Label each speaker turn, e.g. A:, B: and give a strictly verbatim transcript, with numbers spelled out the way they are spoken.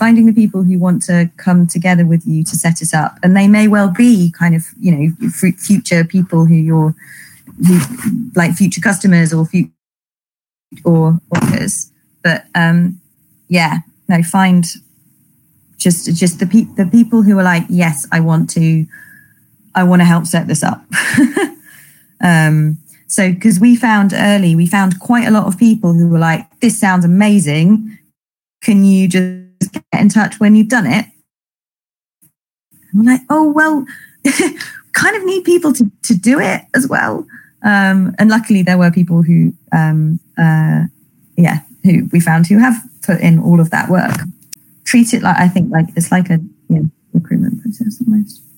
A: finding the people who want to come together with you to set it up. And they may well be kind of, you know, future people who you're, who, like future customers or future or workers. But um, yeah, no, find just just the pe- the people who are like, yes, I want to, I want to help set this up. um, so because we found early, we found quite a lot of people who were like, this sounds amazing. Can you just get in touch when you've done it? And we're like, oh well, kind of need people to to do it as well. Um, and luckily, there were people who, um, uh, yeah, who we found who have put in all of that work. Treat it like, I think, like it's like a, you know, recruitment process almost.